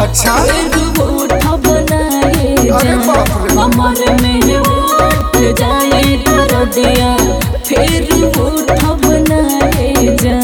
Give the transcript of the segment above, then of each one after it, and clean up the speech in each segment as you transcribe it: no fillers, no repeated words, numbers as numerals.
अच्छा बनाए कमर में उठ जाए कर दिया फिर उठ बनाए जा।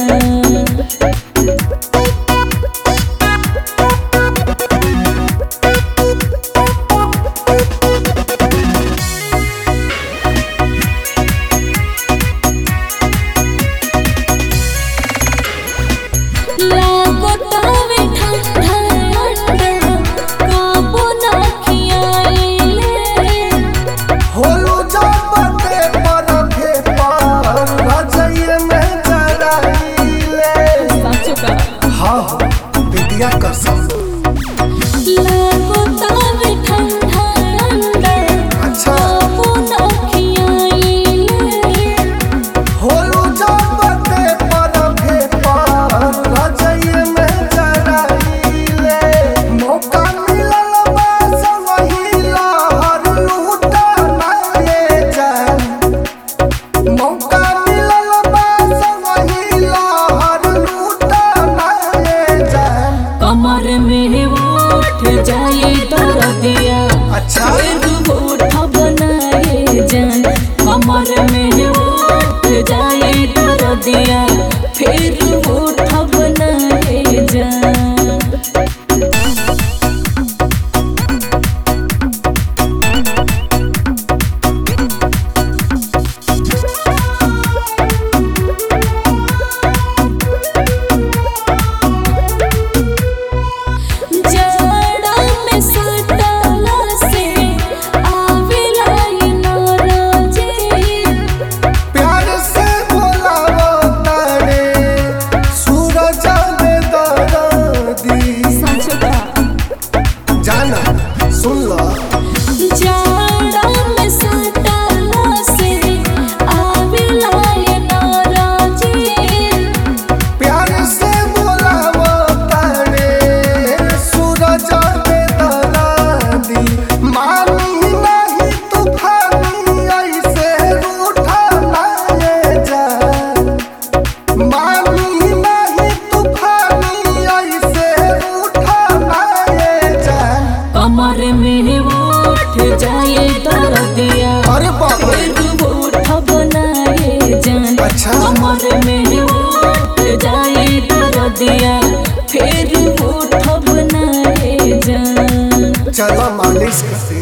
कमर में उठ जाए कर दिया फिर उठ बनाए जान। कमर में उठ जाए कर दिया फिर उठ बनाए जान। सुन लो जाड़ा में सटाला से आविला ये नाराजी प्यार से बोलावो तारे सूरज में दरादी मानी नहीं तूफानी ऐसे रूठा लाए जा। मानी नहीं तूफानी ऐसे रूठा लाए जा। कमर में उठ जाए कर दिया फिर उठ बनाए जान। अच्छा कमर में उठ जाए कर दिया फिर उठ बनाए जान। चलो मालिश करते